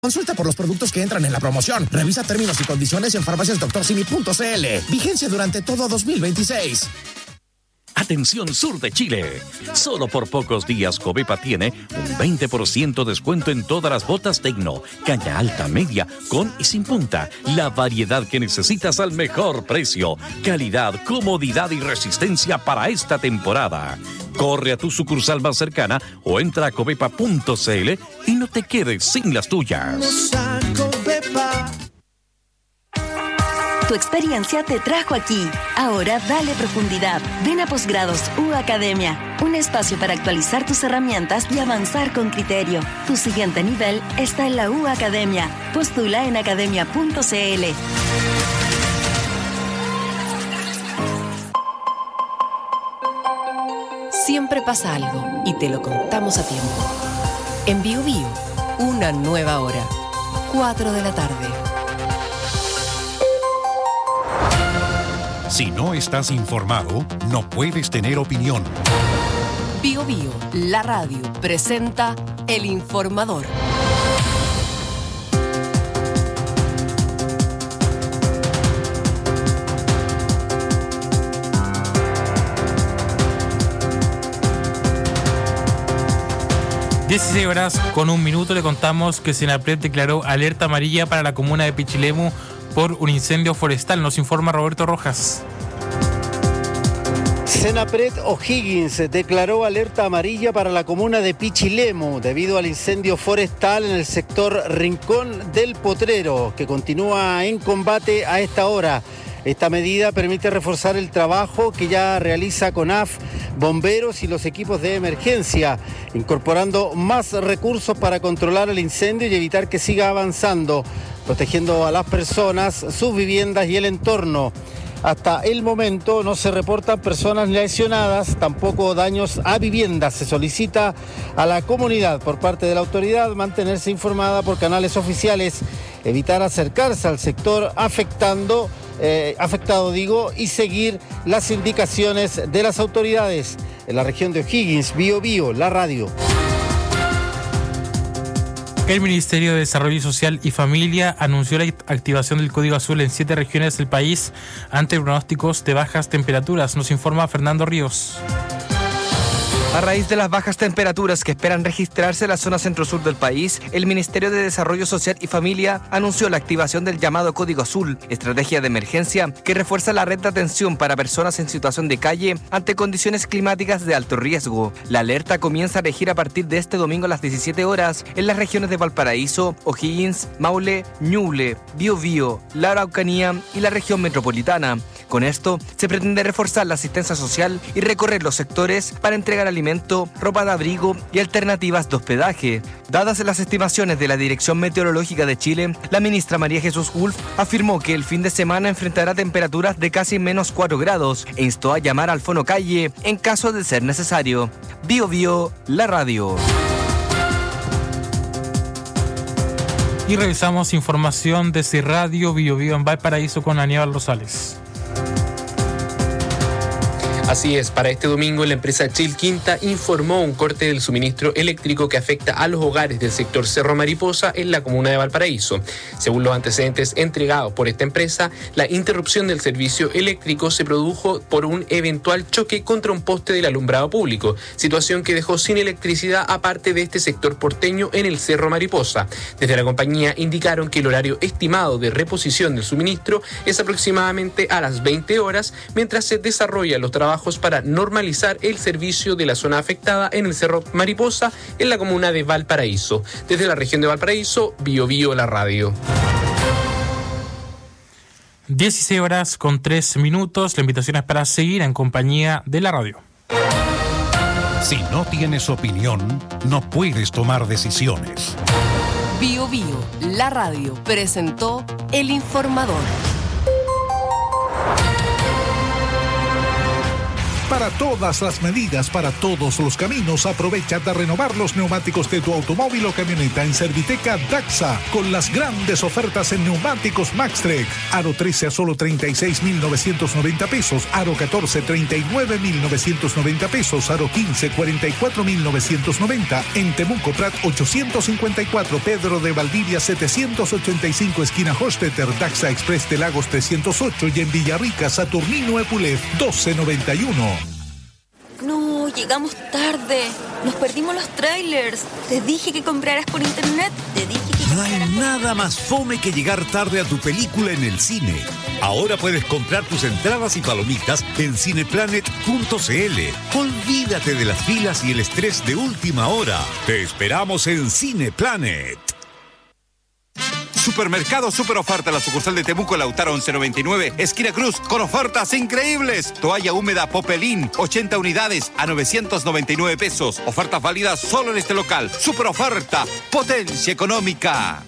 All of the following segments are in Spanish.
Consulta por los productos que entran en la promoción. Revisa términos y condiciones en farmaciasdoctorsimi.cl. Vigencia durante todo 2026. Atención sur de Chile. Solo por pocos días Covepa tiene un 20% descuento en todas las botas Tecno, caña alta, media, con y sin punta. La variedad que necesitas al mejor precio. Calidad, comodidad y resistencia para esta temporada. Corre a tu sucursal más cercana o entra a covepa.cl y no te quedes sin las tuyas. Tu experiencia te trajo aquí. Ahora dale profundidad. Ven a Posgrados U Academia. Un espacio para actualizar tus herramientas y avanzar con criterio. Tu siguiente nivel está en la U Academia. Postula en academia.cl. Siempre pasa algo y te lo contamos a tiempo. En Bio Bio, una nueva hora. 4 de la tarde. Si no estás informado, no puedes tener opinión. Bio Bio, la radio, presenta El Informador. (16:01) le contamos que Senapred declaró alerta amarilla para la comuna de Pichilemu por un incendio forestal. Nos informa Roberto Rojas. Senapred O'Higgins declaró alerta amarilla para la comuna de Pichilemu debido al incendio forestal en el sector Rincón del Potrero, que continúa en combate a esta hora. Esta medida permite reforzar el trabajo que ya realiza CONAF, bomberos y los equipos de emergencia, incorporando más recursos para controlar el incendio y evitar que siga avanzando, protegiendo a las personas, sus viviendas y el entorno. Hasta el momento no se reportan personas lesionadas, tampoco daños a viviendas. Se solicita a la comunidad por parte de la autoridad mantenerse informada por canales oficiales, evitar acercarse al sector afectado y seguir las indicaciones de las autoridades. En la región de O'Higgins, Bio Bio, la radio. El Ministerio de Desarrollo Social y Familia anunció la activación del Código Azul en 7 regiones del país ante pronósticos de bajas temperaturas. Nos informa Fernando Ríos. A raíz de las bajas temperaturas que esperan registrarse en la zona centro-sur del país, el Ministerio de Desarrollo Social y Familia anunció la activación del llamado Código Azul, estrategia de emergencia que refuerza la red de atención para personas en situación de calle ante condiciones climáticas de alto riesgo. La alerta comienza a regir a partir de este domingo a las 17 horas en las regiones de Valparaíso, O'Higgins, Maule, Ñuble, Bio Bio, la Araucanía y la región metropolitana. Con esto, se pretende reforzar la asistencia social y recorrer los sectores para entregar alimento, ropa de abrigo y alternativas de hospedaje. Dadas las estimaciones de la Dirección Meteorológica de Chile, la ministra María Jesús Wolf afirmó que el fin de semana enfrentará temperaturas de casi menos 4 grados e instó a llamar al Fono Calle en caso de ser necesario. Bio Bio, la radio. Y revisamos información desde Radio Bio Bio en Valparaíso con Aníbal Rosales. Así es, para este domingo la empresa Chilquinta informó un corte del suministro eléctrico que afecta a los hogares del sector Cerro Mariposa en la comuna de Valparaíso. Según los antecedentes entregados por esta empresa, la interrupción del servicio eléctrico se produjo por un eventual choque contra un poste del alumbrado público, situación que dejó sin electricidad a parte de este sector porteño en el Cerro Mariposa. Desde la compañía indicaron que el horario estimado de reposición del suministro es aproximadamente a las 20 horas, mientras se desarrollan los trabajos para normalizar el servicio de la zona afectada en el Cerro Mariposa en la comuna de Valparaíso. Desde la región de Valparaíso, Bio Bio, la radio. 16:03. La invitación es para seguir en compañía de la radio. Si no tienes opinión, no puedes tomar decisiones. Bio Bio, la radio, presentó El Informador. Para todas las medidas, para todos los caminos, aprovecha de renovar los neumáticos de tu automóvil o camioneta en Serviteca Daxa, con las grandes ofertas en neumáticos Maxtrek. Aro 13 a solo 36.990 pesos, Aro 14 39.990 pesos, Aro 15 44.990. En Temuco Prat 854, Pedro de Valdivia 785, esquina Hostetter. Daxa Express de Lagos 308 y en Villarrica Saturnino Epulef 1291. No, llegamos tarde. Nos perdimos los trailers. Te dije que compraras por internet. No hay nada más fome que llegar tarde a tu película en el cine. Ahora puedes comprar tus entradas y palomitas en cineplanet.cl. Olvídate de las filas y el estrés de última hora. Te esperamos en Cineplanet. Supermercado Super Oferta, la sucursal de Temuco, Lautaro 1199, esquina Cruz, con ofertas increíbles. Toalla húmeda Popelín, 80 unidades a 999 pesos. Ofertas válidas solo en este local. Super Oferta, potencia económica.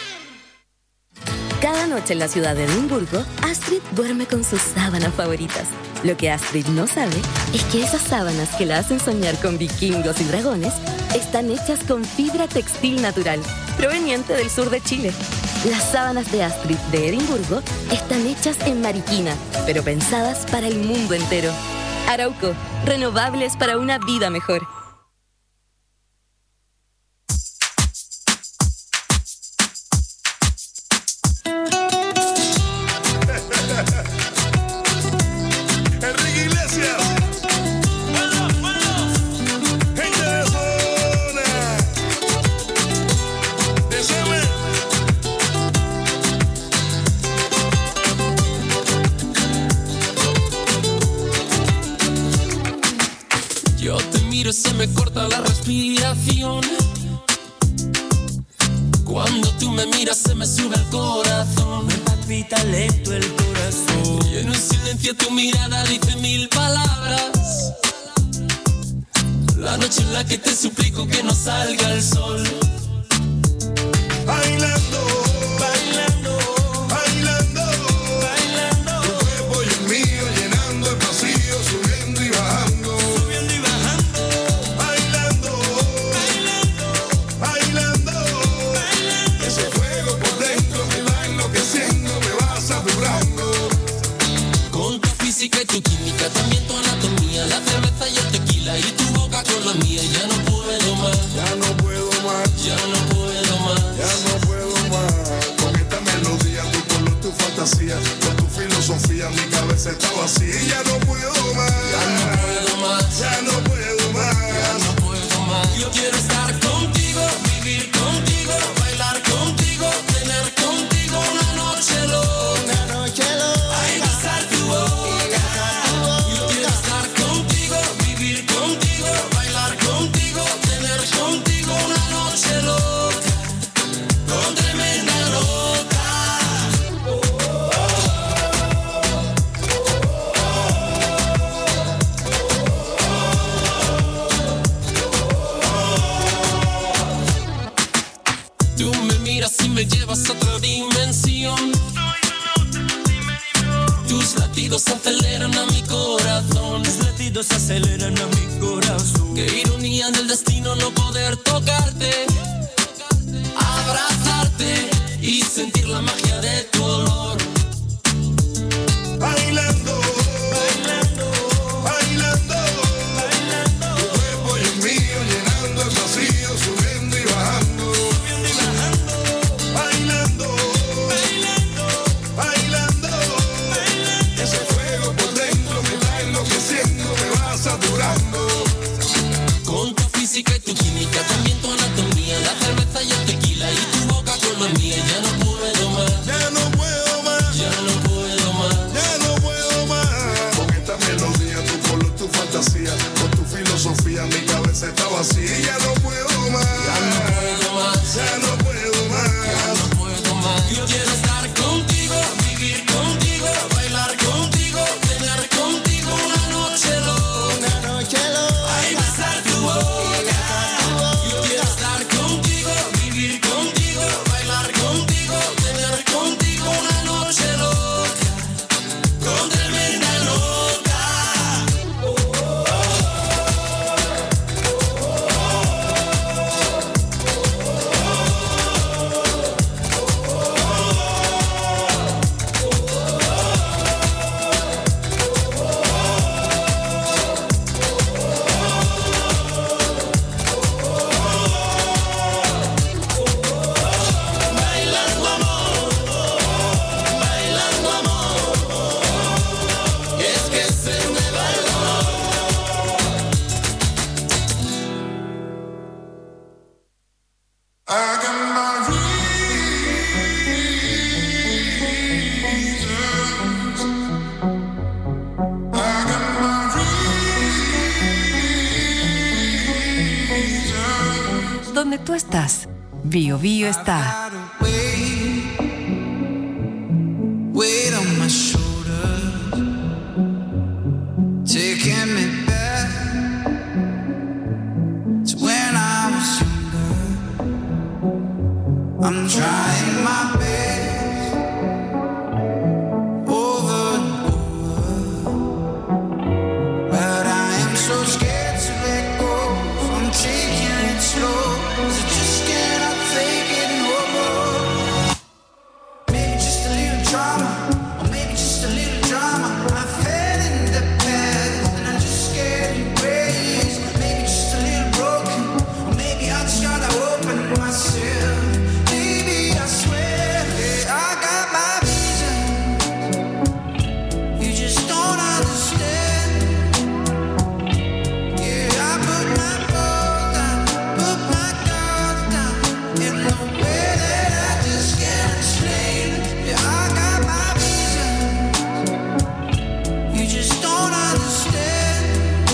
Cada noche en la ciudad de Edimburgo, Astrid duerme con sus sábanas favoritas. Lo que Astrid no sabe es que esas sábanas que la hacen soñar con vikingos y dragones están hechas con fibra textil natural, proveniente del sur de Chile. Las sábanas de Astrid de Edimburgo están hechas en Mariquina, pero pensadas para el mundo entero. Arauco, renovables para una vida mejor. Se me corta la respiración. Cuando tú me miras se me sube el corazón. Me palpita lento el corazón. Y en un silencio tu mirada dice 1000 palabras. La noche en la que te suplico que no salga el sol. Bailando, bailando, bailando, bailando. Tu cuerpo y el mío llenando el vacío, subiendo y bajando. Y tu química, también tu anatomía, la cerveza y el tequila y tu boca con la mía. Ya no puedo más, ya no puedo más, ya no puedo más, ya no puedo más. Con esta melodía, tu color, tu fantasía, con tu filosofía, mi cabeza está vacía. Y ya no puedo más, ya no puedo más, ya no puedo más, ya no puedo más. Yo quiero estar contigo, vivir contigo, bailar contigo, tener contigo una noche loca, una noche loca. Ay, besar tu boca. Si me llevas a otra dimensión, tus latidos aceleran a mi corazón. Tus latidos aceleran a mi corazón. Qué ironía del destino no poder tocarte, abrazarte y sentir la magia de tu olor. Bailando, bailando, bailando, bailando. Tu cuerpo y el mío llenando el vacío, subiendo y bajando. Con tu física y tu química, también tu anatomía, la cerveza y el tequila y tu boca con la mía. Ya no puedo más, ya no puedo más, ya no puedo más, ya no puedo más. Con esta melodía, tu color, tu fantasía, con tu filosofía, mi cabeza está vacía. Y ya no puedo más, ya no puedo más, ya no puedo más, ya no puedo más. Yo quiero estar contigo, vivir contigo, bailar contigo, tener contigo una noche loca, una noche loca. Ay, besar tu boca. Yo quiero estar contigo, vivir contigo, bailar contigo, tú estás, Bio Bio está. Weight on my shoulders, taking me back to when I was younger. I'm trying my best over and over, but I am so scared to let go, so I'm taking it slow, 'cause I just cannot take it no more. Maybe just a little drama, or maybe just a little drama. I fell in the past and I'm just scared to raise. Maybe just a little broken, or maybe I just gotta open myself. Maybe I swear that I got my reasons. You just don't understand. Yeah, I put my balls down, put my guards down in the way that I just can't explain. Yeah, I got my reasons. You just don't understand.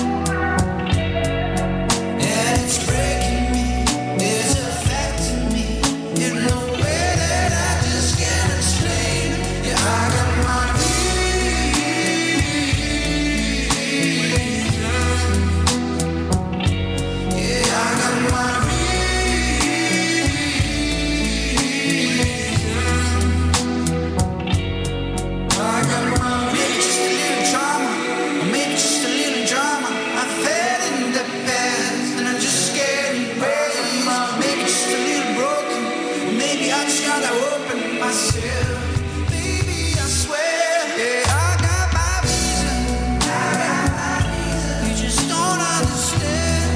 And it's breaking me, it's affecting me in the way that I just can't explain. Yeah, I got my reasons. Yeah, I got my maybe just a little drama, or maybe just a little drama. I fell in the past and I'm just scared to raise. Maybe just a little broken, or maybe I just gotta open myself. Baby, I swear, yeah, I got my reasons. You just don't understand.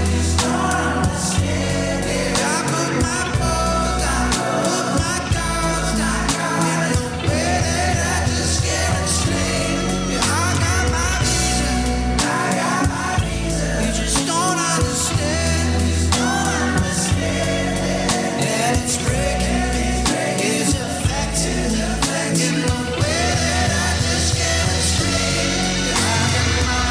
Yeah, I put my balls down, put my guards down in the way that I just can't explain. Yeah, I got my reasons. You just don't understand. And it's breaking me, it's affecting me in the way that I just can't explain. Yeah, I got my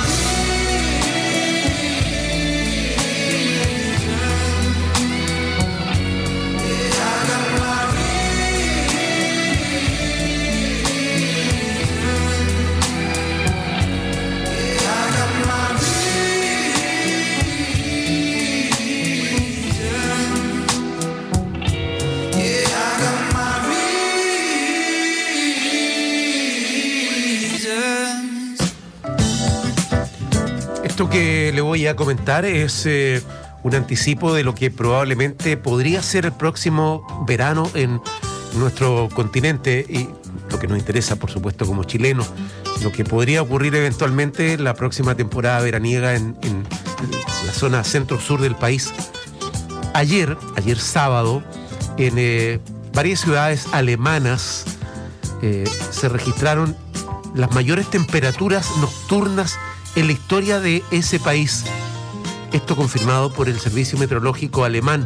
Esto que le voy a comentar es un anticipo de lo que probablemente podría ser el próximo verano en nuestro continente y lo que nos interesa, por supuesto, como chilenos, lo que podría ocurrir eventualmente la próxima temporada veraniega en la zona centro-sur del país. Ayer sábado, en varias ciudades alemanas se registraron las mayores temperaturas nocturnas en la historia de ese país. Esto confirmado por el Servicio Meteorológico Alemán.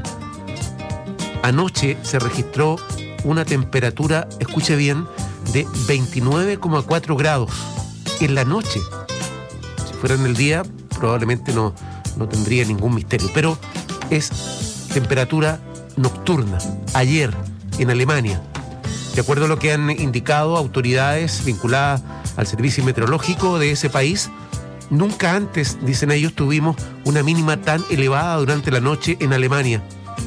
Anoche se registró una temperatura, escuche bien, de 29,4 grados en la noche. Si fuera en el día, probablemente no tendría ningún misterio, pero es temperatura nocturna. Ayer, en Alemania, de acuerdo a lo que han indicado autoridades vinculadas al servicio meteorológico de ese país, nunca antes, dicen ellos, tuvimos una mínima tan elevada durante la noche en Alemania.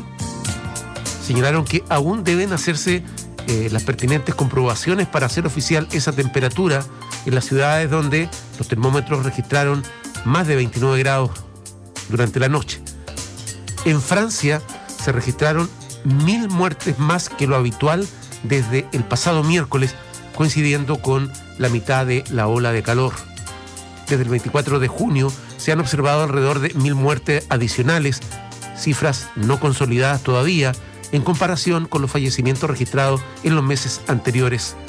Señalaron que aún deben hacerse las pertinentes comprobaciones para hacer oficial esa temperatura en las ciudades donde los termómetros registraron más de 29 grados durante la noche. En Francia se registraron 1.000 muertes más que lo habitual desde el pasado miércoles, coincidiendo con la mitad de la ola de calor. Desde el 24 de junio se han observado alrededor de 1.000 muertes adicionales, cifras no consolidadas todavía, en comparación con los fallecimientos registrados en los meses anteriores.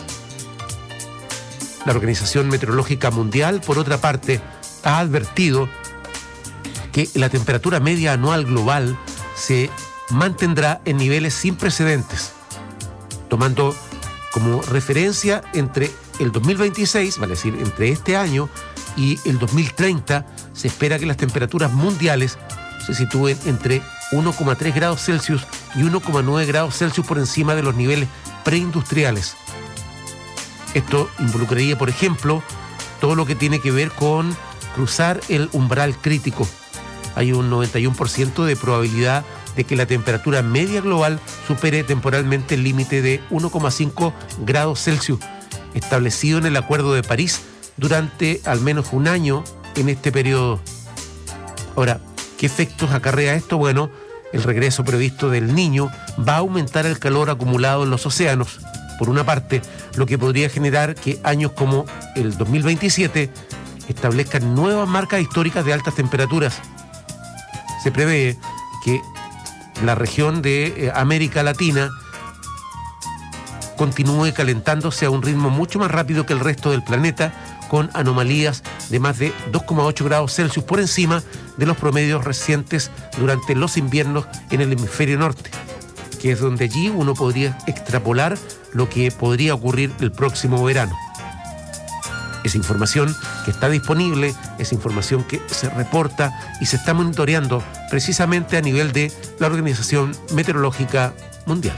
La Organización Meteorológica Mundial, por otra parte, ha advertido que la temperatura media anual global se mantendrá en niveles sin precedentes, tomando como referencia entre el 2026, vale decir, entre este año y el 2030, se espera que las temperaturas mundiales se sitúen entre 1,3 grados Celsius y 1,9 grados Celsius por encima de los niveles preindustriales. Esto involucraría, por ejemplo, todo lo que tiene que ver con cruzar el umbral crítico. Hay un 91% de probabilidad de que la temperatura media global supere temporalmente el límite de 1,5 grados Celsius, establecido en el Acuerdo de París durante al menos un año en este periodo. Ahora, ¿qué efectos acarrea esto? Bueno, el regreso previsto del Niño va a aumentar el calor acumulado en los océanos, por una parte, lo que podría generar que años como el 2027 establezcan nuevas marcas históricas de altas temperaturas. Se prevé que la región de América Latina continúe calentándose a un ritmo mucho más rápido que el resto del planeta, con anomalías de más de 2,8 grados Celsius por encima de los promedios recientes durante los inviernos en el hemisferio norte, que es donde allí uno podría extrapolar lo que podría ocurrir el próximo verano. Esa información que está disponible, esa información que se reporta y se está monitoreando precisamente a nivel de la Organización Meteorológica Mundial.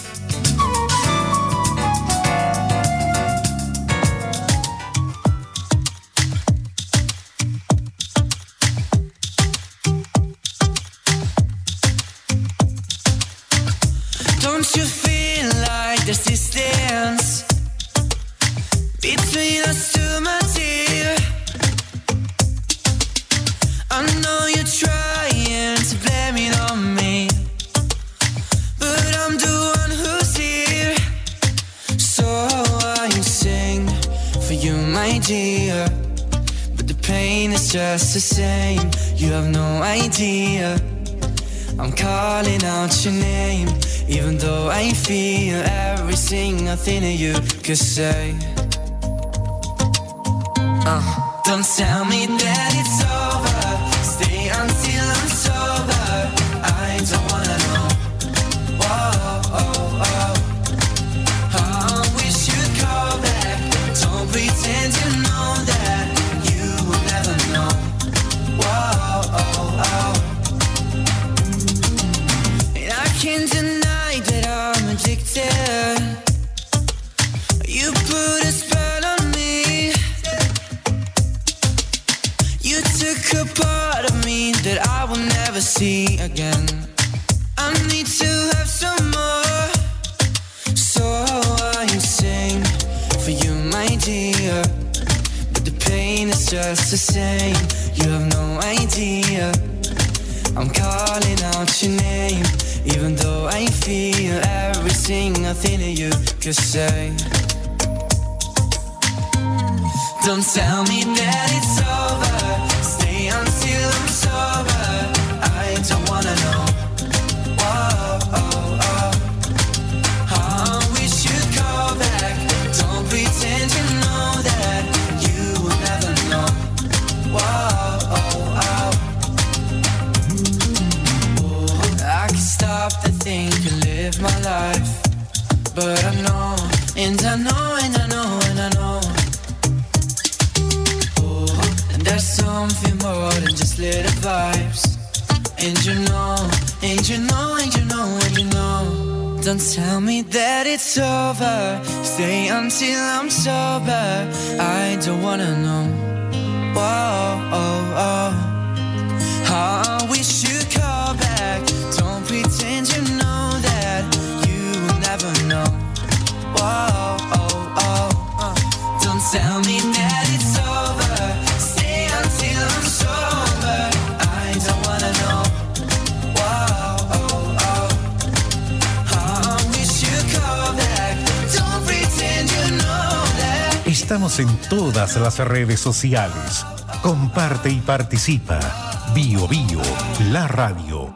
Don't you feel like there's distance between us two, my dear? I know you're trying to blame it on me, but I'm the one who's here. So I sing for you, my dear, but the pain is just the same. You have no idea. I'm calling out your name, even though I feel every single thing that you could say. Don't tell me that it's over. Stay until I'm sober. I don't wanna know. Whoa, oh, oh. I wish you'd call back. Don't pretend you know that. You will never know. Whoa, oh, oh. And I can't deny that I'm addicted. You put a spell on me. You took a part of me that I will never see again. I need to have some more. So I sing for you, my dear, but the pain is just the same. You have no idea. I'm calling out your name, even though I feel every single thing that you could say. Don't tell me that it's over. Stay until I'm sober. I don't wanna know. Whoa, oh, oh. I wish you'd call back. Don't pretend you know that. You will never know. Whoa, oh, oh. I can stop the think and live my life, but I know, and I know, and I know, and I know. There's something more than just little vibes. And you know, and you know, and you know, and you know. Don't tell me that it's over. Stay until I'm sober. I don't wanna know. Whoa, oh, oh. I wish you'd call back. Don't pretend you know that. You will never know. Whoa, oh, oh. Don't tell me that it's over. Until I'm sober, I don't wanna know. Whoa, oh, oh. I wish you'd call back. Don't pretend you know that. Estamos en todas las redes sociales. Comparte y participa. Bio Bio, la radio.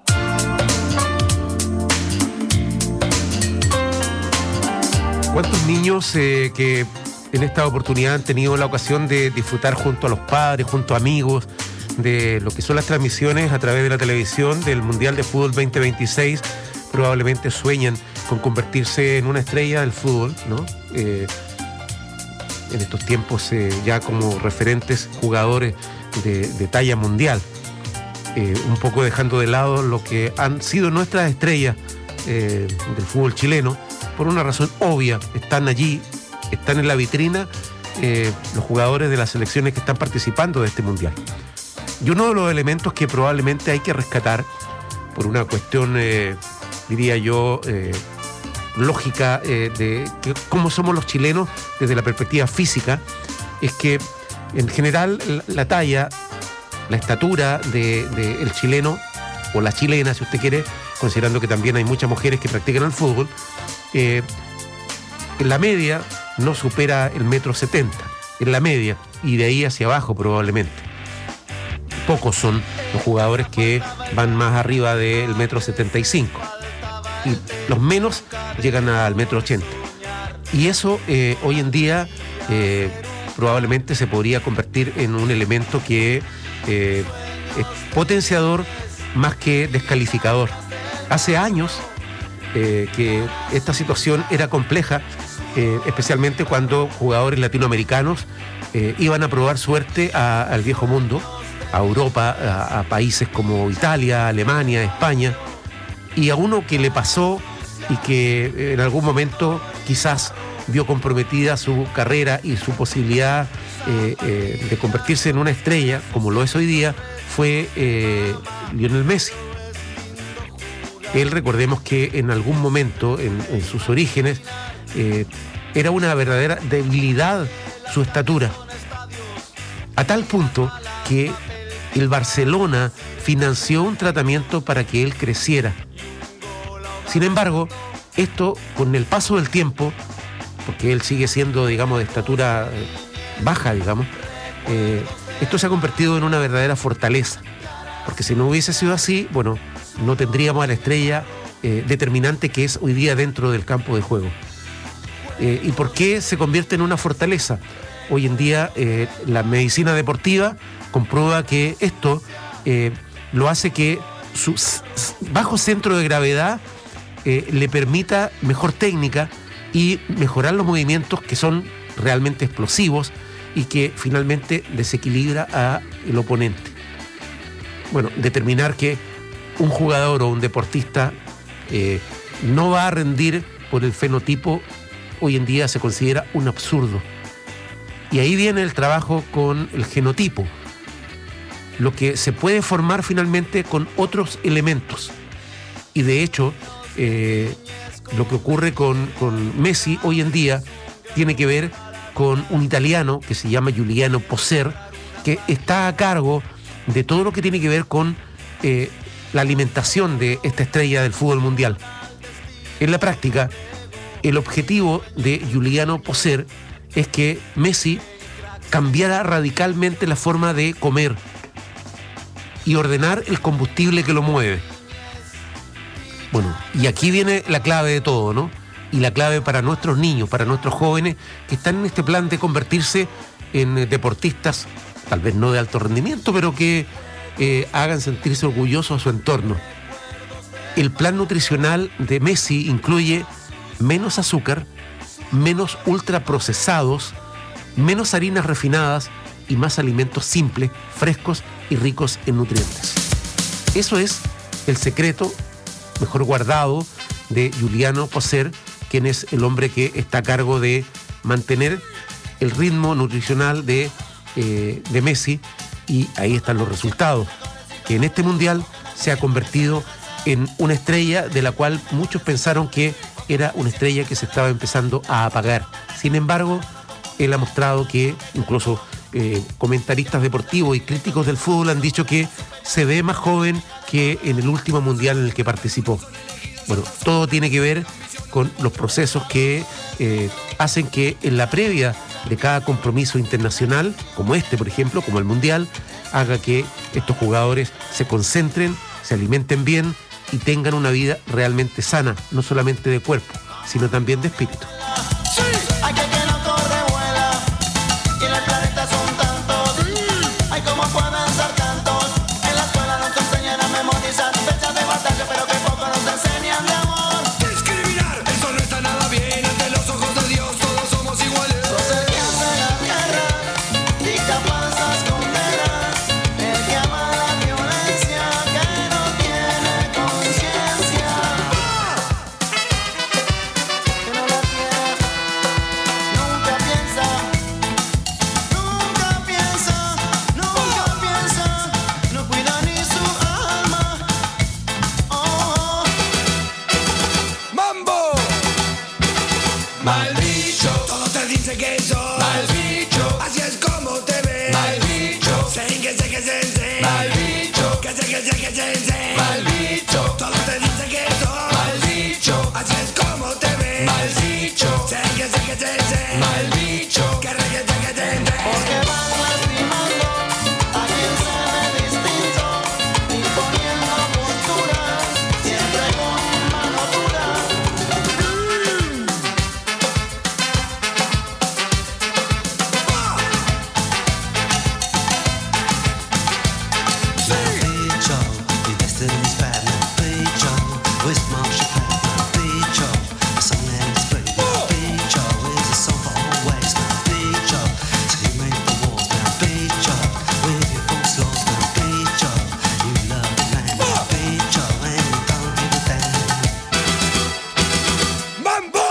¿Cuántos niños que en esta oportunidad han tenido la ocasión de disfrutar junto a los padres, junto a amigos, de lo que son las transmisiones a través de la televisión del Mundial de Fútbol 2026? Probablemente sueñan con convertirse en una estrella del fútbol, ¿no? En estos tiempos ya como referentes jugadores de talla mundial. un poco dejando de lado lo que han sido nuestras estrellas del fútbol chileno, por una razón obvia. Están allí, están en la vitrina los jugadores de las selecciones que están participando de este mundial. Y uno de los elementos que probablemente hay que rescatar por una cuestión, diría yo, lógica de que cómo somos los chilenos desde la perspectiva física, es que en general la talla, la estatura del chileno o la chilena, si usted quiere, considerando que también hay muchas mujeres que practican el fútbol, en la media no supera el 1,70 m, en la media, y de ahí hacia abajo probablemente. Pocos son los jugadores que van más arriba del 1,75 m, y los menos llegan al 1,80 m. Y eso hoy en día probablemente se podría convertir en un elemento que es potenciador más que descalificador. Hace años que esta situación era compleja, especialmente cuando jugadores latinoamericanos iban a probar suerte al viejo mundo, a Europa, a países como Italia, Alemania, España, y a uno que le pasó y que en algún momento quizás vio comprometida su carrera y su posibilidad de convertirse en una estrella, como lo es hoy día, fue Lionel Messi. Él, recordemos que en algún momento, en sus orígenes, era una verdadera debilidad su estatura, a tal punto que el Barcelona financió un tratamiento para que él creciera. Sin embargo, esto, con el paso del tiempo, porque él sigue siendo, digamos, de estatura baja, digamos, esto se ha convertido en una verdadera fortaleza, porque si no hubiese sido así, bueno, no tendríamos a la estrella determinante que es hoy día dentro del campo de juego. ¿Y por qué se convierte en una fortaleza? Hoy en día la medicina deportiva comprueba que esto lo hace que su bajo centro de gravedad le permita mejor técnica y mejorar los movimientos que son realmente explosivos y que finalmente desequilibra al oponente. Bueno, determinar que un jugador o un deportista no va a rendir por el fenotipo hoy en día se considera un absurdo. Y ahí viene el trabajo con el genotipo, lo que se puede formar finalmente con otros elementos. Y de hecho, lo que ocurre con Messi hoy en día tiene que ver con un italiano que se llama Giuliano Poser, que está a cargo de todo lo que tiene que ver con la alimentación de esta estrella del fútbol mundial. En la práctica, el objetivo de Giuliano Poser es que Messi cambiara radicalmente la forma de comer y ordenar el combustible que lo mueve. Bueno, y aquí viene la clave de todo, ¿no? Y la clave para nuestros niños, para nuestros jóvenes que están en este plan de convertirse en deportistas, tal vez no de alto rendimiento, pero que hagan sentirse orgullosos a su entorno. El plan nutricional de Messi incluye menos azúcar, menos ultraprocesados, menos harinas refinadas y más alimentos simples, frescos y ricos en nutrientes. Eso es el secreto mejor guardado de Giuliano Poser, quien es el hombre que está a cargo de mantener el ritmo nutricional de Messi, y ahí están los resultados, que en este mundial se ha convertido en una estrella de la cual muchos pensaron que era una estrella que se estaba empezando a apagar. Sin embargo, él ha mostrado que incluso comentaristas deportivos y críticos del fútbol han dicho que se ve más joven que en el último mundial en el que participó. Bueno, todo tiene que ver con los procesos que hacen que en la previa de cada compromiso internacional, como este, por ejemplo, como el mundial, haga que estos jugadores se concentren, se alimenten bien y tengan una vida realmente sana, no solamente de cuerpo, sino también de espíritu. mal bicho. Todo te dice que sos mal bicho. Así es como te ves, mal bicho. Sé que sé, mal bicho. Que sé, mal bicho. Todo te dice que sos mal bicho. Así es como te ves, mal bicho. Sé que sé, mal bicho. Que porque van lastimando a quien se ve distinto, imponiendo posturas, siempre con mano dura. Bicho, mi destiny's bad, my bicho. With Marshall Pat, my bicho. A song that is great, my bicho. Is a song for always, my bicho. So you make the walls, my bicho. With your folks lost, my bicho. You love the man, my bicho. And you don't give a damn. ¡Mambo!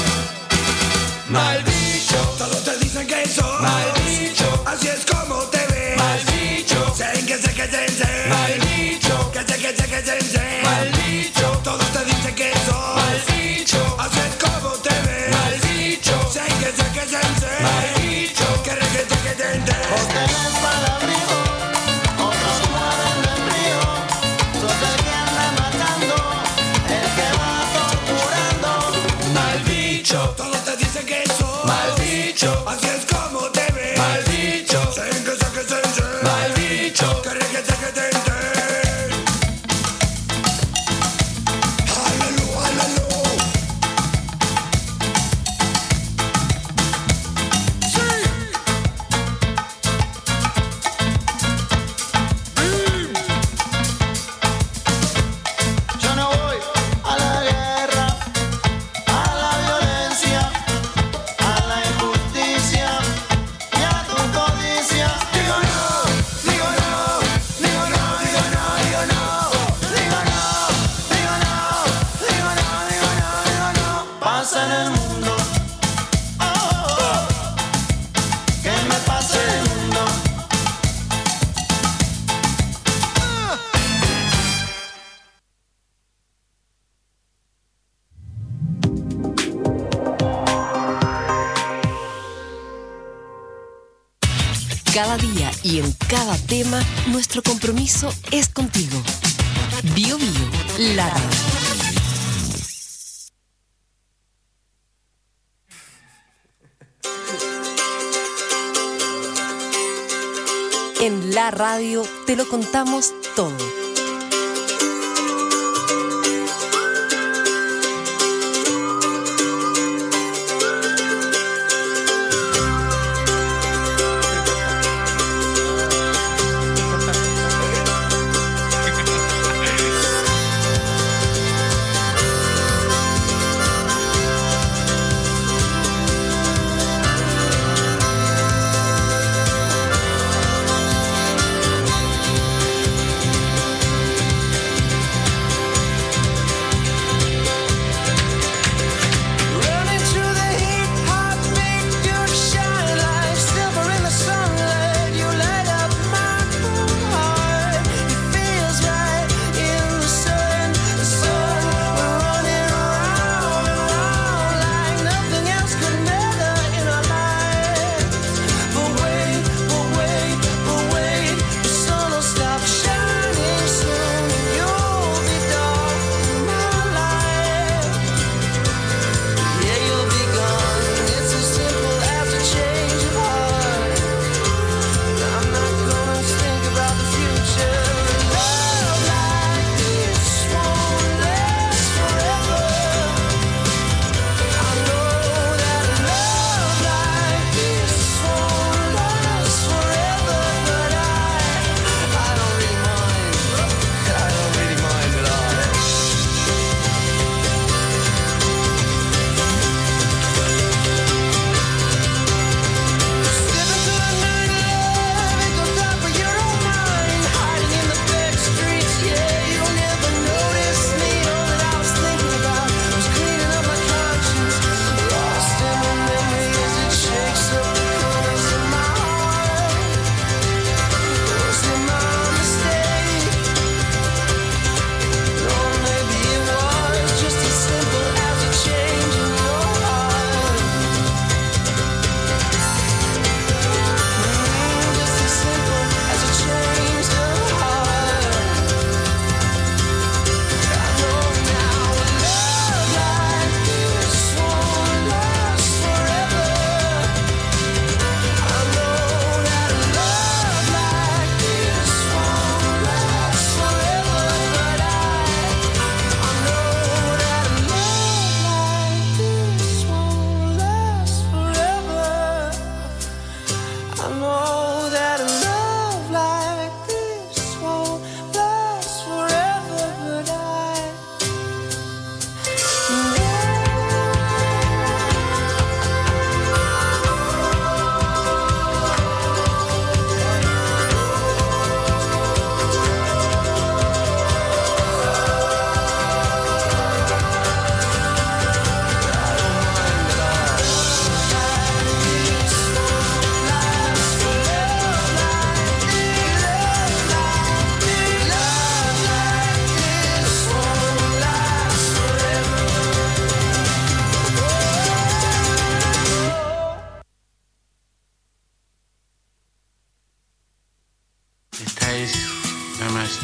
Mal bicho. Todos te dicen que sos mal bicho. Así es como te ves, mal bicho. Sé que sé, mal bicho. Que sé, mal bicho. Todos te dicen que sos mal bicho. Así es como te ves, mal bicho. Sé que sé, mal bicho. Que porque les para abrigo, otros mueren de frío. Sos el que anda matando, el que va torturando. Mal bicho. Todos te dicen que sos mal bicho. Así es como te ves, mal bicho. Sé que mal bicho. Que yo no voy a la guerra, a la violencia, a la injusticia y a tu codicia. Digo no, digo no, digo no, digo no, digo no, digo no, digo no, digo no, digo no, digo no. Pasa en el mundo, oh, oh, oh. Que me pasa en el mundo. Cada día y en cada tema, nuestro compromiso es contigo. Bio Bio, la radio. En la radio te lo contamos todo.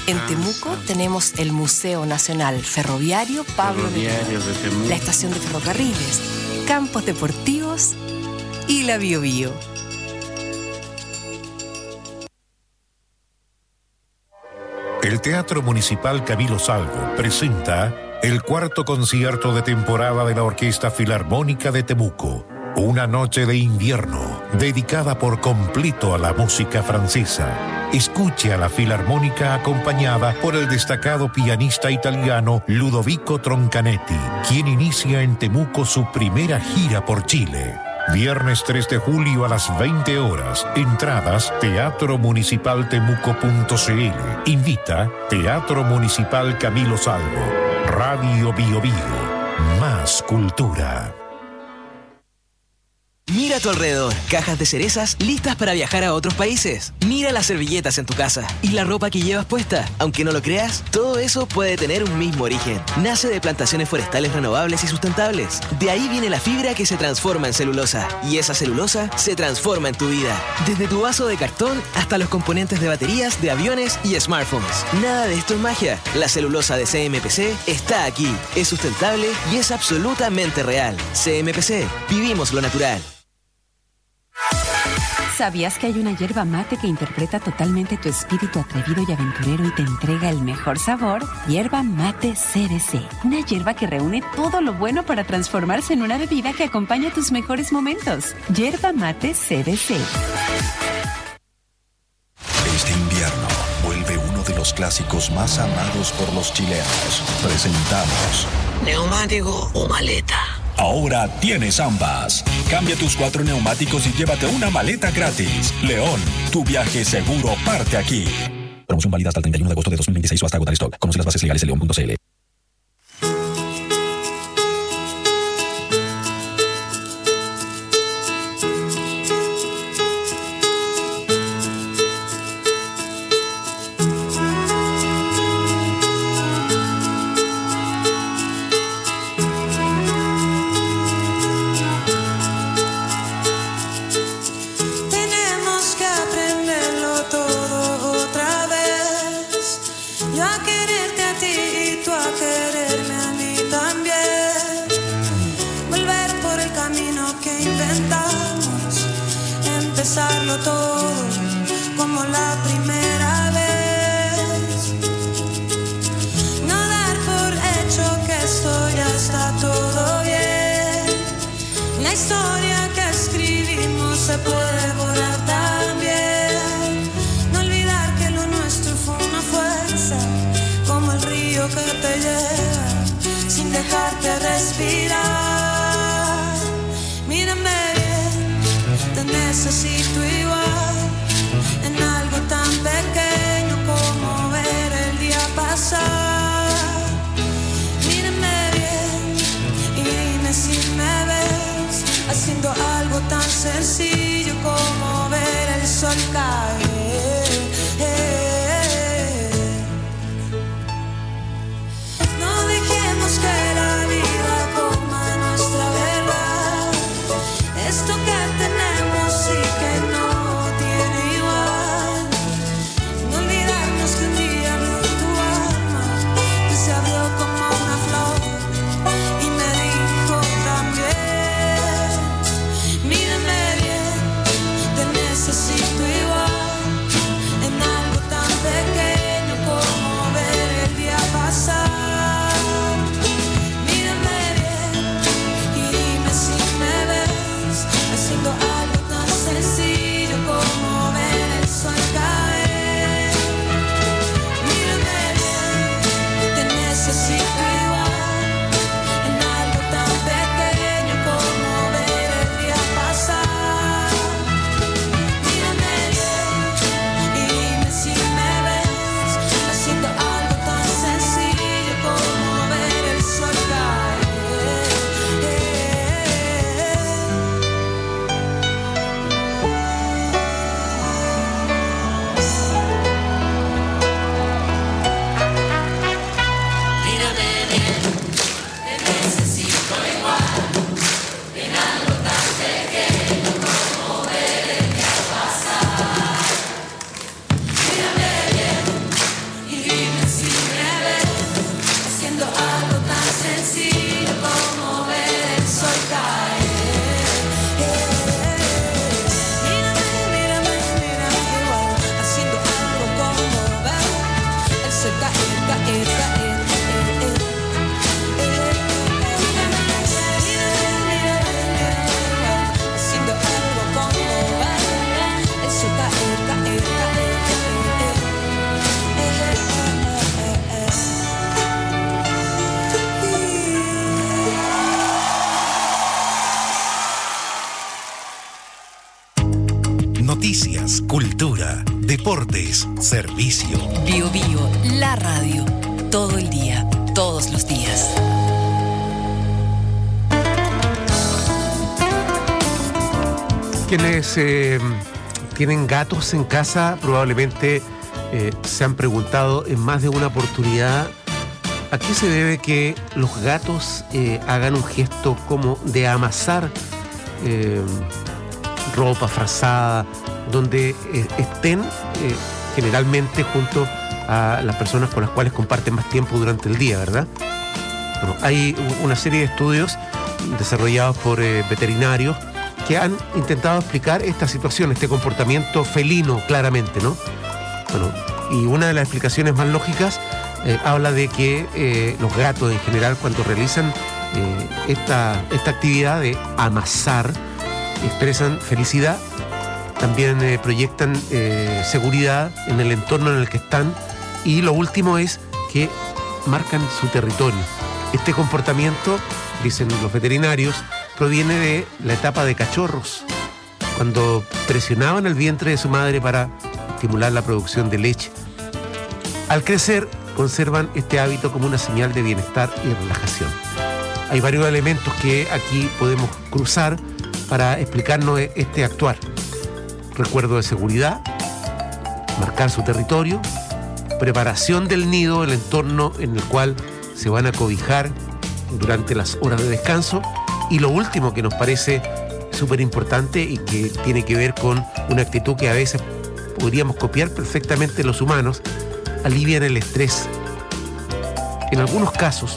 En Temuco tenemos el Museo Nacional Ferroviario Pablo Neruda, la estación de ferrocarriles, campos deportivos y la Biobío. El Teatro Municipal Camilo Salvo presenta el cuarto concierto de temporada de la Orquesta Filarmónica de Temuco. Una noche de invierno dedicada por completo a la música francesa. Escuche a la Filarmónica acompañada por el destacado pianista italiano Ludovico Troncanetti, quien inicia en Temuco su primera gira por Chile. Viernes 3 de julio a las 20 horas. Entradas teatromunicipaltemuco.cl. Invita Teatro Municipal Camilo Salvo. Radio Biobío. Más cultura. Mira a tu alrededor, cajas de cerezas listas para viajar a otros países. Mira las servilletas en tu casa y la ropa que llevas puesta. Aunque no lo creas, todo eso puede tener un mismo origen. Nace de plantaciones forestales renovables y sustentables. De ahí viene la fibra que se transforma en celulosa. Y esa celulosa se transforma en tu vida. Desde tu vaso de cartón hasta los componentes de baterías, de aviones y smartphones. Nada de esto es magia. La celulosa de CMPC está aquí. Es sustentable y es absolutamente real. CMPC. Vivimos lo natural. ¿Sabías que hay una yerba mate que interpreta totalmente tu espíritu atrevido y aventurero y te entrega el mejor sabor? Yerba mate CDC. Una yerba que reúne todo lo bueno para transformarse en una bebida que acompaña tus mejores momentos. Yerba mate CDC. Este invierno vuelve uno de los clásicos más amados por los chilenos. Presentamos ¿neumático o maleta? Ahora tienes ambas. Cambia tus 4 neumáticos y llévate una maleta gratis. León, tu viaje seguro parte aquí. Promoción válida hasta el 31 de agosto de 2026 o hasta agotar stock. Conoce las bases legales en león.cl. Empezarlo todo como la primera vez. No dar por hecho que esto ya está todo bien. La historia que escribimos se puede borrar también. No olvidar que lo nuestro fue una fuerza, como el río que te lleva sin dejarte respirar. Mírame bien, te necesito igual, en algo tan pequeño como ver el día pasar. Mírame bien y dime si me ves, haciendo algo tan sencillo como ver el sol caer. No dejemos que la vida coma nuestra verdad, esto que tenemos y que no tiene igual. No olvidarnos que un día abrió tu alma y se abrió como una flor y me dijo también, mírame bien, te necesito igual, en algo tan pequeño como ver el día pasar. Mírame bien y dime si me ves, Noticias, cultura, deportes, servicio. Bio Bio, la radio. Todo el día, todos los días. Quienes tienen gatos en casa probablemente se han preguntado en más de una oportunidad a qué se debe que los gatos hagan un gesto como de amasar ropa frazada, donde estén generalmente junto a las personas con las cuales comparten más tiempo durante el día, ¿verdad? Bueno, hay una serie de estudios desarrollados por veterinarios que han intentado explicar esta situación, este comportamiento felino, claramente, ¿no? Bueno, y una de las explicaciones más lógicas habla de que los gatos en general, cuando realizan esta actividad de amasar, expresan felicidad, también proyectan seguridad en el entorno en el que están, y lo último es que marcan su territorio. Este comportamiento, dicen los veterinarios, proviene de la etapa de cachorros, cuando presionaban el vientre de su madre para estimular la producción de leche. Al crecer, conservan este hábito como una señal de bienestar y relajación. Hay varios elementos que aquí podemos cruzar para explicarnos este actuar. Recuerdo de seguridad, marcar su territorio, preparación del nido, el entorno en el cual se van a cobijar durante las horas de descanso, y lo último que nos parece súper importante y que tiene que ver con una actitud que a veces podríamos copiar perfectamente los humanos: alivian el estrés. En algunos casos,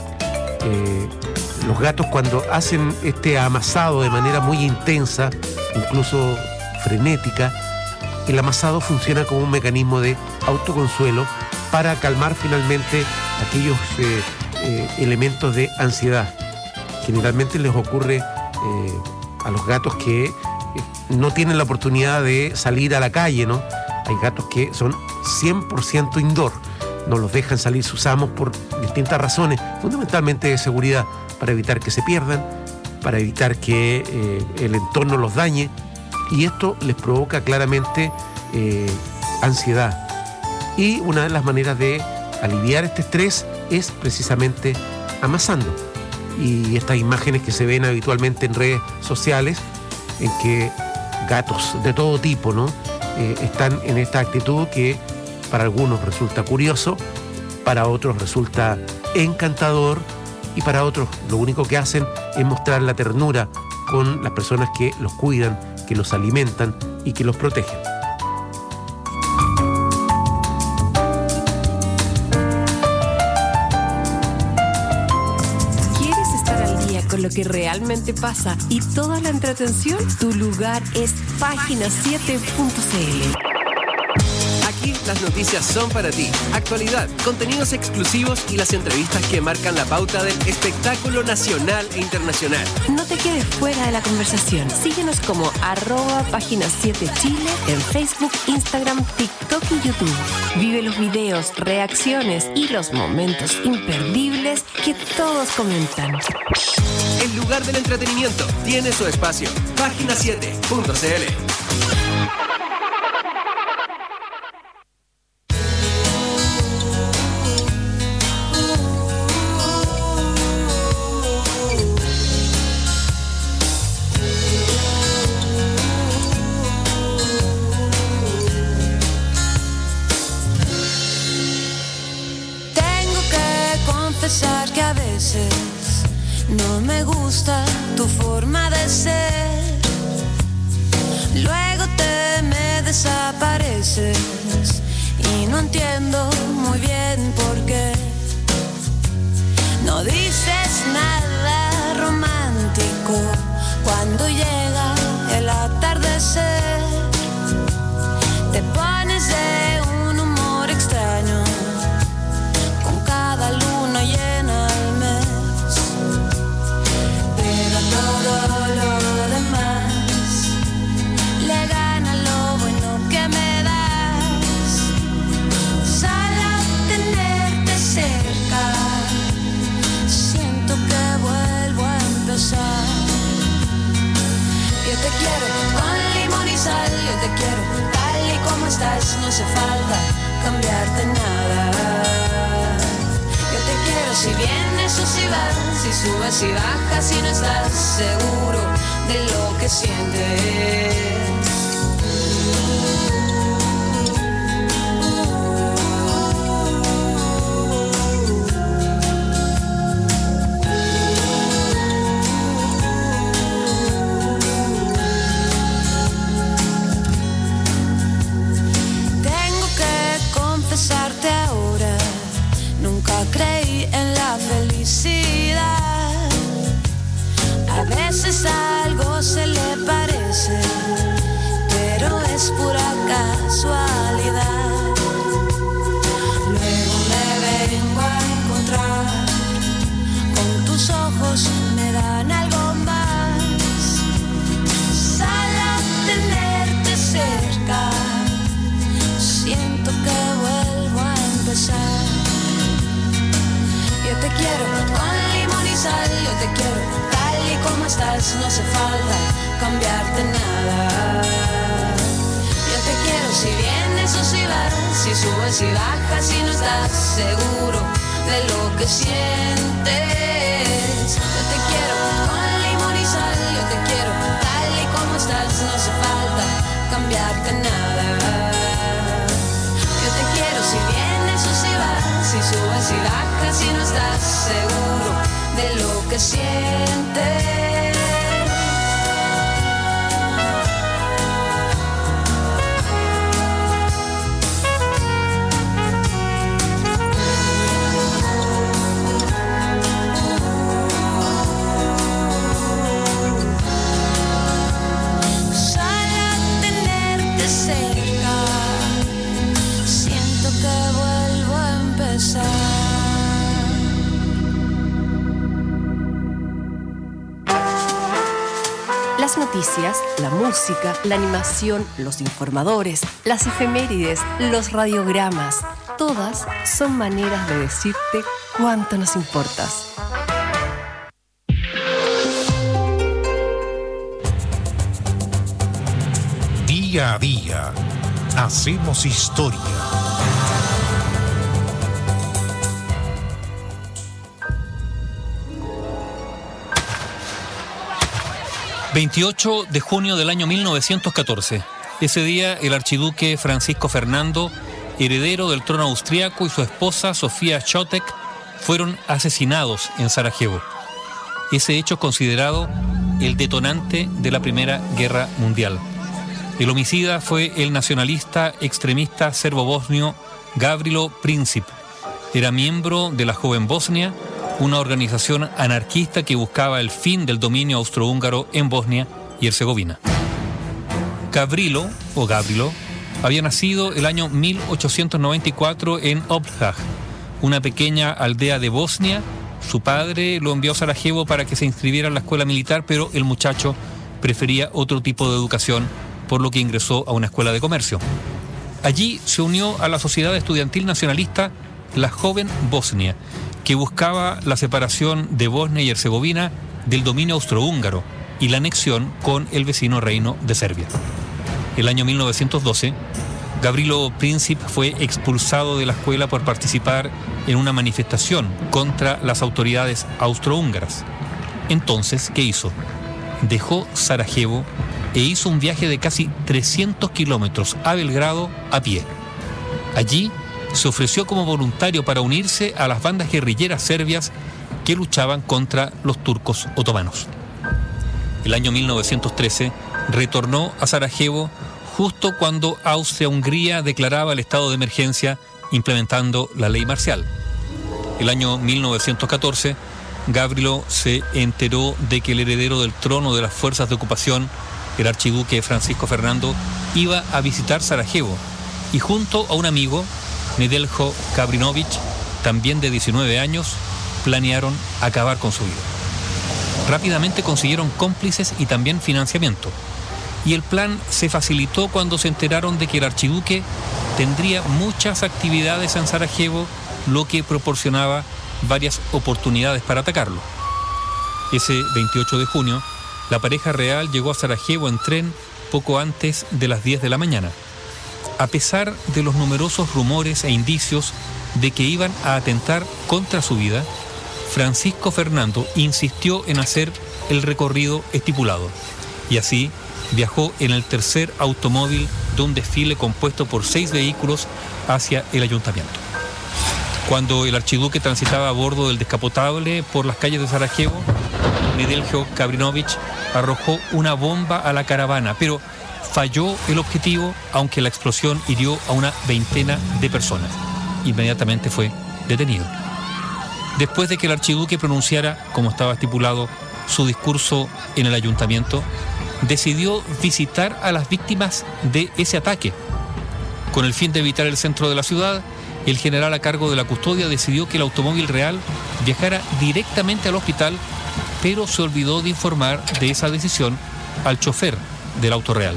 los gatos, cuando hacen este amasado de manera muy intensa, incluso frenética, el amasado funciona como un mecanismo de autoconsuelo para calmar finalmente aquellos elementos de ansiedad. Generalmente les ocurre a los gatos que no tienen la oportunidad de salir a la calle, ¿no? Hay gatos que son 100% indoor, no los dejan salir sus amos por distintas razones, fundamentalmente de seguridad, para evitar que se pierdan, para evitar que el entorno los dañe, y esto les provoca claramente ansiedad. Y una de las maneras de aliviar este estrés es precisamente amasando. Y estas imágenes que se ven habitualmente en redes sociales, en que gatos de todo tipo, ¿no? Están en esta actitud que para algunos resulta curioso, para otros resulta encantador, y para otros lo único que hacen es mostrar la ternura con las personas que los cuidan, que los alimentan y que los protegen. ¿Quieres estar al día con lo que realmente pasa y toda la entretención? Tu lugar es página7.cl. Aquí las noticias son para ti. Actualidad, contenidos exclusivos y las entrevistas que marcan la pauta del espectáculo nacional e internacional. No te quedes fuera de la conversación. Síguenos como @página7chile en Facebook, Instagram, TikTok y YouTube. Vive los videos, reacciones y los momentos imperdibles que todos comentan. El lugar del entretenimiento tiene su espacio. Página7.cl. Que a veces no me gusta tu forma de ser. Luego te me desapareces y no entiendo muy bien por qué. No dices nada romántico cuando llega el atardecer. Te pones de un humor extraño con cada luna llena al mes, pero todo lo demás le gana lo bueno que me das. Solo tenerte cerca, siento que vuelvo a empezar. Yo te quiero con limón y sal, yo te quiero tal y como estás, no hace falta cambiarte nada. Yo te quiero si vienes o si vas, si subes y bajas, si no estás seguro de lo que sientes. Ahora, nunca creí en la felicidad. A veces algo se le parece, pero es pura casualidad. Luego me vengo a encontrar, con tus ojos me dan algo más. Sal a tenerte cerca, siento que vuelvo a empezar. Yo te quiero con limón y sal, yo te quiero tal y como estás, no hace falta cambiarte nada. Yo te quiero si vienes o si vas, si subes y bajas, si no estás seguro de lo que sientes. Yo te quiero con limón y sal, yo te quiero tal y como estás, no hace falta cambiarte nada. Yo te quiero si vienes o si vas, si subes y bajas, si no estás seguro de lo que sientes. Las noticias, la música, la animación, los informadores, las efemérides, los radiogramas, todas son maneras de decirte cuánto nos importas. Día a día, hacemos historia. ...28 de junio del año 1914. Ese día el archiduque Francisco Fernando, heredero del trono austriaco, y su esposa Sofía Chotek fueron asesinados en Sarajevo. Ese hecho es considerado el detonante de la Primera Guerra Mundial. El homicida fue el nacionalista extremista serbo-bosnio Gavrilo Princip. Era miembro de la Joven Bosnia, una organización anarquista que buscaba el fin del dominio austrohúngaro en Bosnia y Herzegovina. Gavrilo había nacido el año 1894 en Oblhaj, una pequeña aldea de Bosnia. Su padre lo envió a Sarajevo para que se inscribiera en la escuela militar, pero el muchacho prefería otro tipo de educación, por lo que ingresó a una escuela de comercio. Allí se unió a la sociedad estudiantil nacionalista La Joven Bosnia, que buscaba la separación de Bosnia y Herzegovina del dominio austrohúngaro y la anexión con el vecino reino de Serbia. El año 1912, Gavrilo Princip fue expulsado de la escuela por participar en una manifestación contra las autoridades austrohúngaras. Entonces, ¿qué hizo? Dejó Sarajevo e hizo un viaje de casi 300 kilómetros a Belgrado a pie. Allí se ofreció como voluntario para unirse a las bandas guerrilleras serbias que luchaban contra los turcos otomanos. El año 1913 retornó a Sarajevo justo cuando Austria-Hungría declaraba el estado de emergencia implementando la ley marcial. El año 1914, Gavrilo se enteró de que el heredero del trono de las fuerzas de ocupación, el archiduque Francisco Fernando, iba a visitar Sarajevo y junto a un amigo, Nedeljko Kabrinović, también de 19 años, planearon acabar con su vida. Rápidamente consiguieron cómplices y también financiamiento. Y el plan se facilitó cuando se enteraron de que el archiduque tendría muchas actividades en Sarajevo, lo que proporcionaba varias oportunidades para atacarlo. Ese 28 de junio, la pareja real llegó a Sarajevo en tren poco antes de las 10 de la mañana. A pesar de los numerosos rumores e indicios de que iban a atentar contra su vida, Francisco Fernando insistió en hacer el recorrido estipulado y así viajó en el tercer automóvil de un desfile compuesto por 6 vehículos hacia el ayuntamiento. Cuando el archiduque transitaba a bordo del descapotable por las calles de Sarajevo, Nedeljo Kabrinovich arrojó una bomba a la caravana, pero falló el objetivo, aunque la explosión hirió a una veintena de personas. Inmediatamente fue detenido. Después de que el archiduque pronunciara, como estaba estipulado, su discurso en el ayuntamiento, decidió visitar a las víctimas de ese ataque. Con el fin de evitar el centro de la ciudad, el general a cargo de la custodia decidió que el automóvil real viajara directamente al hospital, pero se olvidó de informar de esa decisión al chofer del auto real.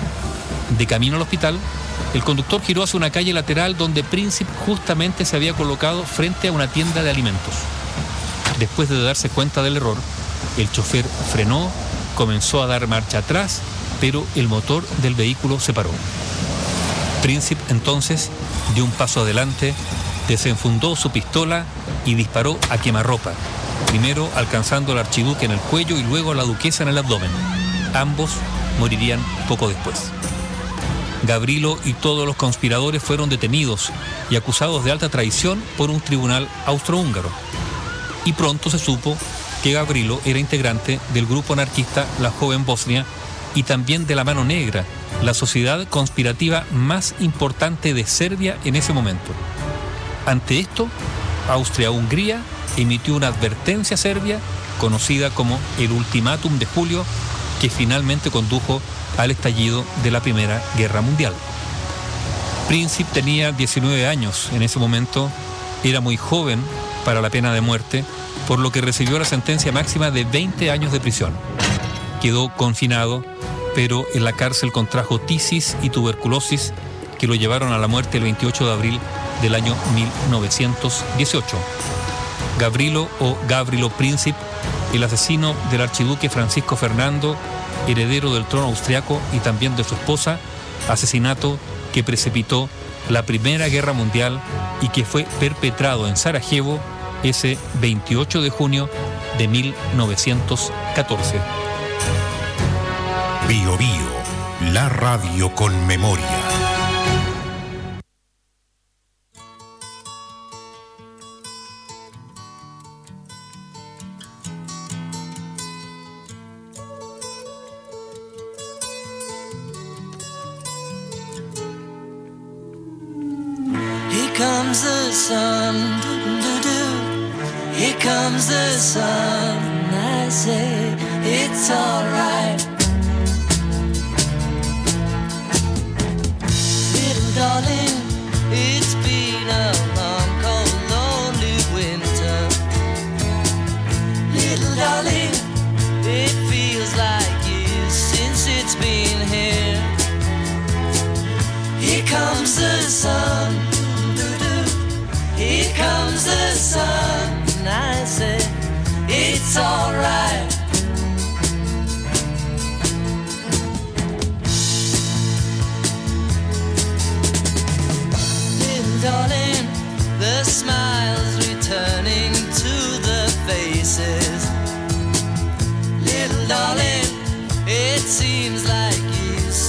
De camino al hospital, el conductor giró hacia una calle lateral donde Príncipe justamente se había colocado frente a una tienda de alimentos. Después de darse cuenta del error, el chofer frenó, comenzó a dar marcha atrás, pero el motor del vehículo se paró. Príncipe entonces dio un paso adelante, desenfundó su pistola y disparó a quemarropa, primero alcanzando al archiduque en el cuello y luego a la duquesa en el abdomen. Ambos morirían poco después. Gavrilo y todos los conspiradores fueron detenidos y acusados de alta traición por un tribunal austrohúngaro. Y pronto se supo que Gavrilo era integrante del grupo anarquista La Joven Bosnia y también de la Mano Negra, la sociedad conspirativa más importante de Serbia en ese momento. Ante esto, Austria-Hungría emitió una advertencia a Serbia, conocida como el Ultimátum de Julio, que finalmente condujo al estallido de la Primera Guerra Mundial. Príncipe tenía 19 años en ese momento, era muy joven para la pena de muerte, por lo que recibió la sentencia máxima de 20 años de prisión. Quedó confinado, pero en la cárcel contrajo tisis y tuberculosis que lo llevaron a la muerte el 28 de abril del año 1918. Gavrilo o Gavrilo Príncipe, el asesino del archiduque Francisco Fernando, heredero del trono austriaco y también de su esposa, asesinato que precipitó la Primera Guerra Mundial y que fue perpetrado en Sarajevo ese 28 de junio de 1914. Bio Bio, la radio con memoria. Here comes the sun, doo-doo-doo. Here comes the sun. I say it's alright. Little darling, it's been a long, cold, lonely winter. Little darling, it feels like years since it's been here. Here comes the sun. Here comes the sun, and I say it's alright. Little darling, the smiles returning to the faces. Little darling, it seems like years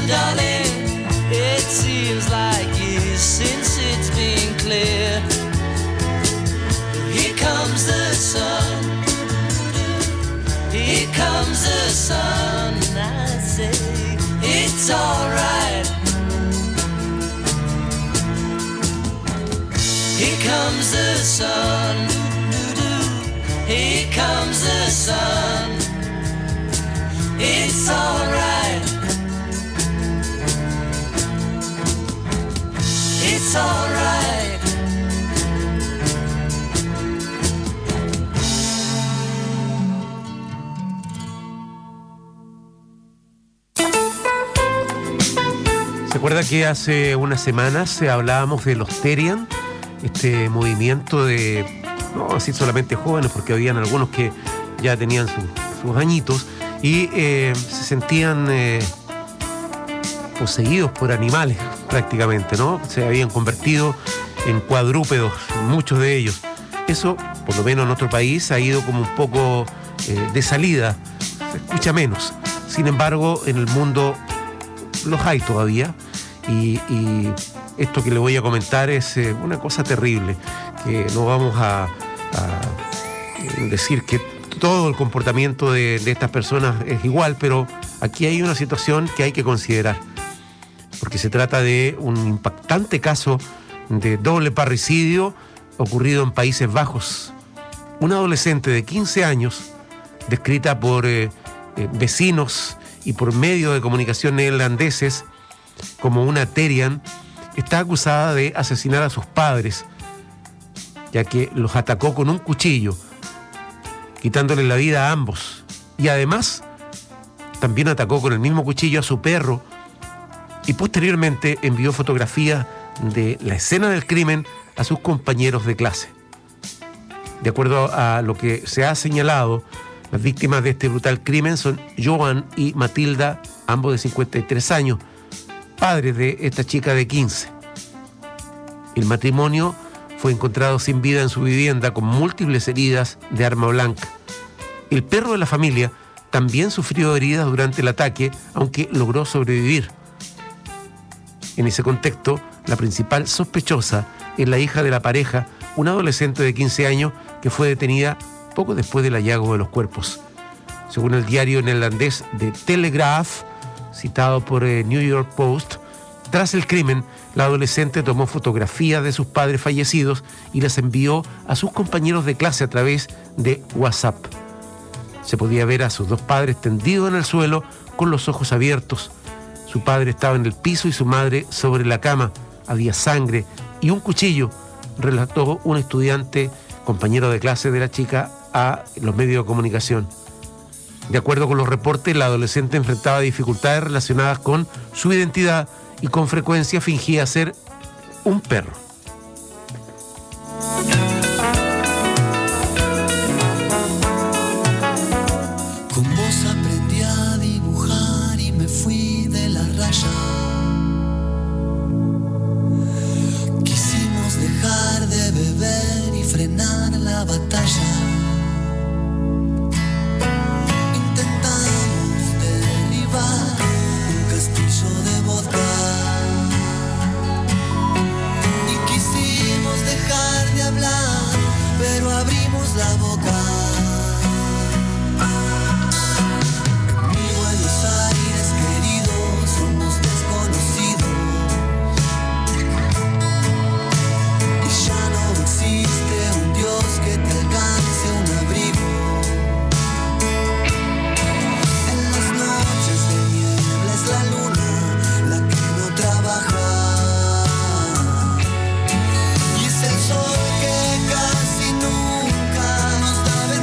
darling. It seems like years since it's been clear. Here comes the sun. Here comes the sun. I say it's alright. Here comes the sun. Here comes the sun. It's alright. It's alright. ¿Se acuerda que hace unas semanas hablábamos de los Therian? Este movimiento de, no así solamente jóvenes, porque habían algunos que ya tenían sus añitos y se sentían poseídos por animales prácticamente, ¿no? Se habían convertido en cuadrúpedos, muchos de ellos. Eso, por lo menos en nuestro país, ha ido como un poco de salida, se escucha menos. Sin embargo, en el mundo los hay todavía y esto que le voy a comentar es una cosa terrible, que no vamos a decir que todo el comportamiento de estas personas es igual, pero aquí hay una situación que hay que considerar, porque se trata de un impactante caso de doble parricidio ocurrido en Países Bajos. Una adolescente de 15 años, descrita por vecinos y por medios de comunicación neerlandeses como una Therian, está acusada de asesinar a sus padres, ya que los atacó con un cuchillo, quitándole la vida a ambos. Y además, también atacó con el mismo cuchillo a su perro y posteriormente envió fotografías de la escena del crimen a sus compañeros de clase. De acuerdo a lo que se ha señalado, las víctimas de este brutal crimen son Johan y Matilda, ambos de 53 años, padres de esta chica de 15. El matrimonio fue encontrado sin vida en su vivienda con múltiples heridas de arma blanca. El perro de la familia también sufrió heridas durante el ataque, aunque logró sobrevivir. En ese contexto, la principal sospechosa es la hija de la pareja, una adolescente de 15 años que fue detenida poco después del hallazgo de los cuerpos. Según el diario neerlandés The Telegraph, citado por New York Post, tras el crimen, la adolescente tomó fotografías de sus padres fallecidos y las envió a sus compañeros de clase a través de WhatsApp. Se podía ver a sus dos padres tendidos en el suelo con los ojos abiertos. Su padre estaba en el piso y su madre sobre la cama. Había sangre y un cuchillo, relató un estudiante, compañero de clase de la chica, a los medios de comunicación. De acuerdo con los reportes, la adolescente enfrentaba dificultades relacionadas con su identidad y con frecuencia fingía ser un perro. Con vos aprendí a dibujar y me fui de la raya. Quisimos dejar de beber y frenar la batalla. Un castillo de vodka y quisimos dejar de hablar, pero abrimos la boca. En mi Buenos Aires querido somos desconocidos y ya no existe un Dios que te alcance un abrigo. La luna, la que no trabaja, y es el sol que casi nunca nos da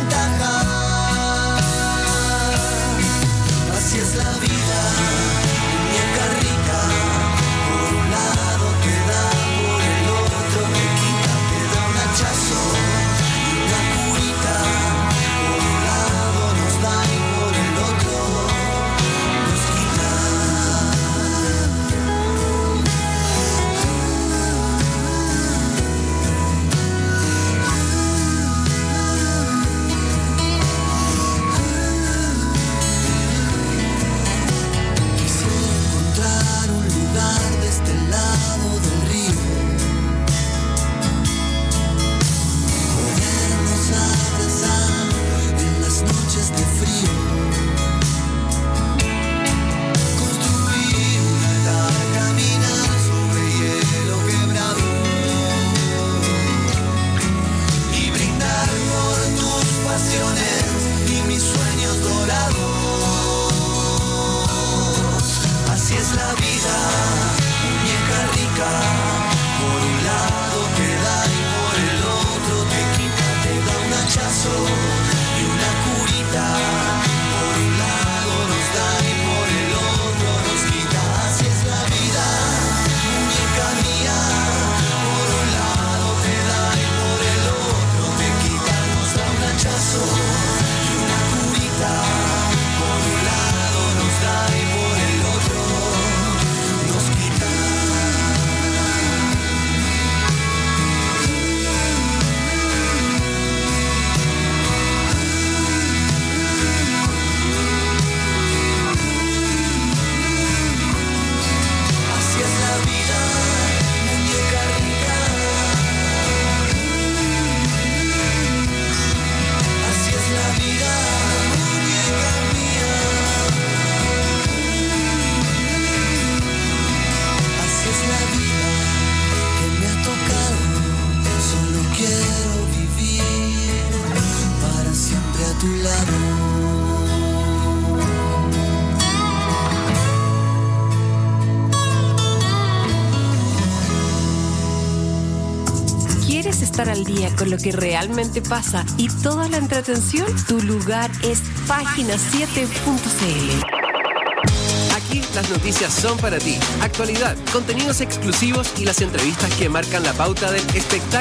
tu lado. ¿Quieres estar al día con lo que realmente pasa y toda la entretención? Tu lugar es página7.cl. Aquí las noticias son para ti. Actualidad, contenidos exclusivos y las entrevistas que marcan la pauta del espectáculo